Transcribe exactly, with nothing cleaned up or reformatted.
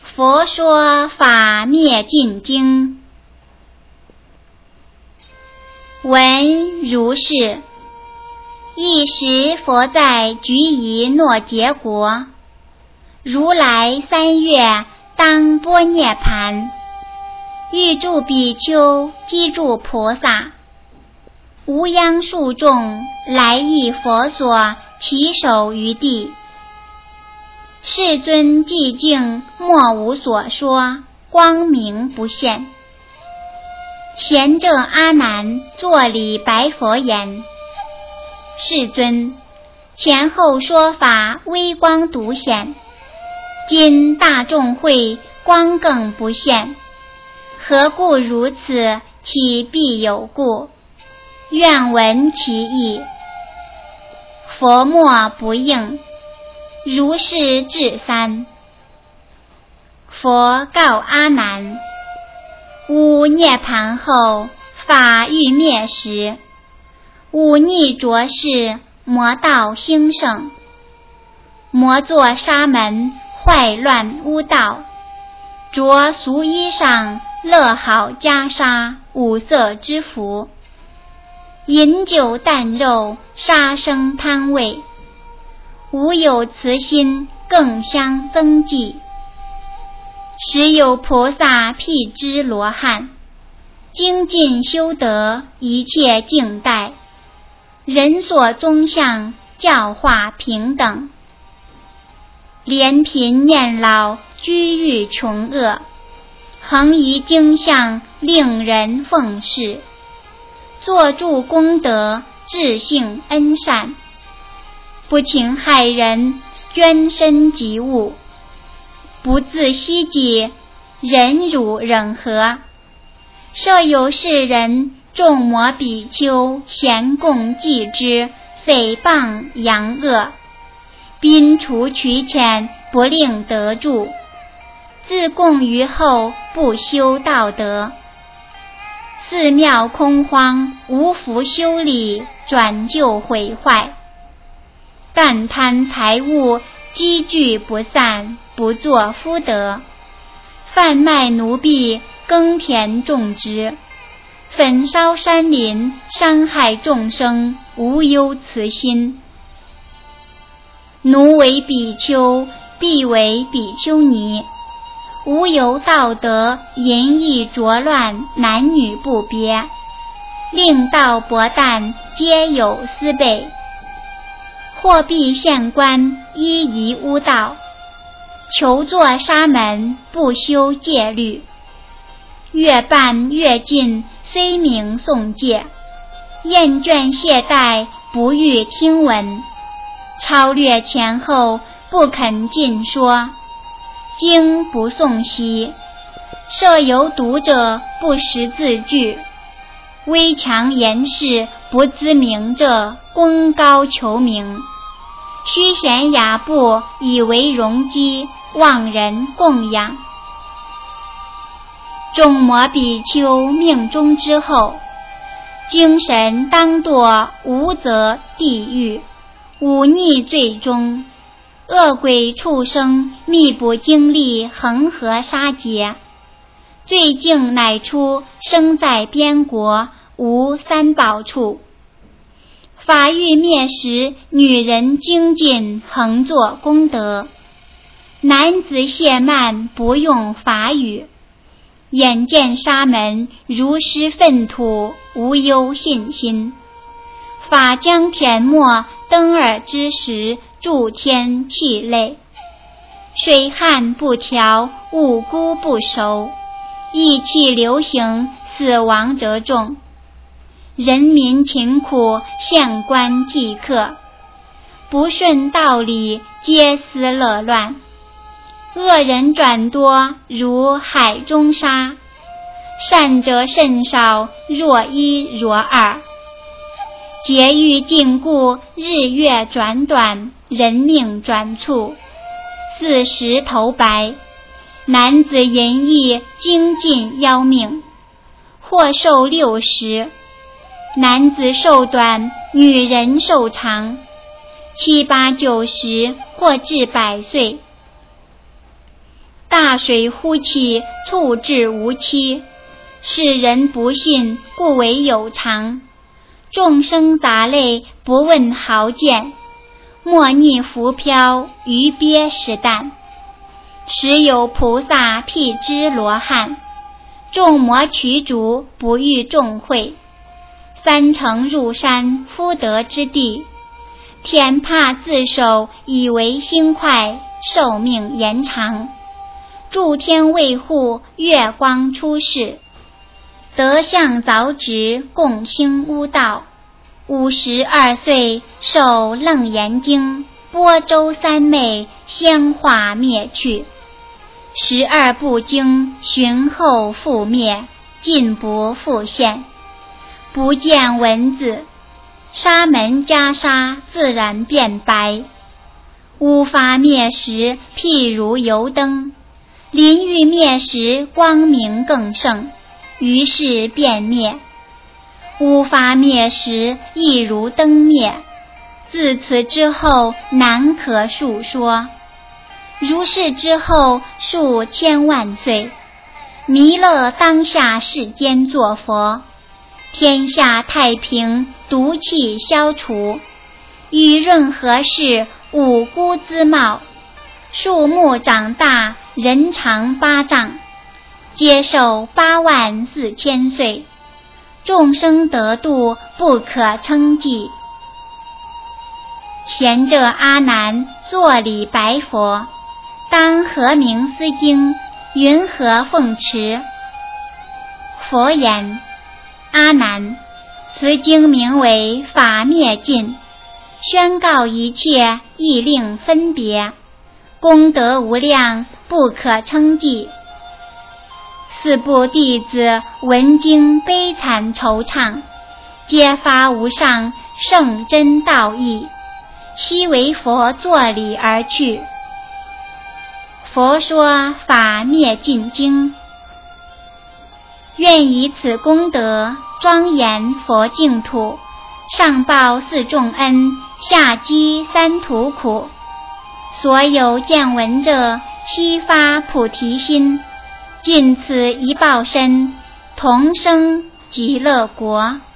佛说法灭尽经。闻如是。一时佛在拘夷诺结国，如来三月当般涅盘，欲助比丘积住菩萨，无央数众来诣佛所，起手于地。世尊寂静，莫无所说，光明不现。贤正阿难作礼白佛言：世尊，前后说法微光独显，今大众会光更不现，何故如此？其必有故，愿闻其意。佛默不应。如是至三。佛告阿难：吾涅盘后，法欲灭时，忤逆浊世，魔道兴盛，魔作沙门，坏乱污道，着俗衣裳，乐好袈裟，五色之服，饮酒啖肉，杀生贪味，无有慈心，更相增忌。时有菩萨辟支罗汉，精进修德，一切敬待，人所宗相，教化平等，怜贫念老，居遇穷恶，恒仪经相，令人奉事，作助功德，智性恩善，不情害人，捐身及物，不自惜己，忍辱忍和。设有世人，众魔比丘，咸共忌之，诽谤扬恶，宾除取浅，不令得助，自供于后，不修道德。寺庙空荒，无福修理，转就毁坏。但贪财物，积聚不散，不作福德。贩卖奴婢，耕田种植，焚烧山林，伤害众生，无忧慈心。奴为比丘，婢为比丘尼，无有道德，淫逸浊乱，男女不别，令道薄淡，皆有私悖。货币县官，依夷污道，求作沙门，不修戒律，越办越进，虽名诵戒，厌倦懈怠，不欲听闻，超略前后，不肯尽说，经不诵习，设有读者，不识字句，危强言事，不知名者，功高求名，虚衔雅布，以为容积，妄人供养。众魔比丘命终之后，精神当堕无则地狱，忤逆罪中，恶鬼畜生密不经历，恒河杀劫，罪境乃出，生在边国，无三宝处。法欲灭时，女人精进，恒作功德，男子懈慢，不用法语，眼见沙门，如施粪土，无忧信心。法将填没，登耳之时，诸天泣泪，水旱不调，五谷不熟，疫气流行，死亡者众，人民勤苦，县官饥渴，不顺道理，皆思乐乱，恶人转多，如海中沙，善者甚少，若一若二。劫狱禁锢，日月转短，人命转促，四时头白，男子淫逸，精进夭命，或寿六十，男子寿短，女人寿长，七八九十，或至百岁。大大水忽起，猝至无期。世人不信，故为有常。众生杂类，不问豪贱。莫逆浮漂，鱼鳖食啖。时有菩萨辟支罗汉，众魔驱逐，不遇众会。三乘入山，福德之地。天怕自首，以为心快，寿命延长。诸天卫护，月光出世。德相凿直，共兴悟道。五十二岁，受楞严经，播州三昧，仙化灭去。十二部经，寻后复灭，尽不复现。不见文字，沙门袈裟自然变白。无法灭时，譬如油灯。临欲灭时，光明更盛，于是便灭。无法灭时，亦如灯灭。自此之后，难可述说。如是之后，数千万岁，弥勒当下世间作佛，天下太平，毒气消除。雨润和适，五菇滋茂。树木长大，人长八丈，接受八万四千岁。众生得度，不可称计。贤者阿难，作礼白佛，当何名思经，云何奉持？佛言：阿难，此经名为法灭尽，宣告一切，亦令分别，功德无量，不可称计。四部弟子闻经悲惨惆怅，皆发无上圣真道义，悉为佛作礼而去。佛说法灭尽经，愿以此功德庄严佛净土，上报四重恩，下济三途苦。所有见闻者，悉发菩提心，尽此一报身，同生极乐国。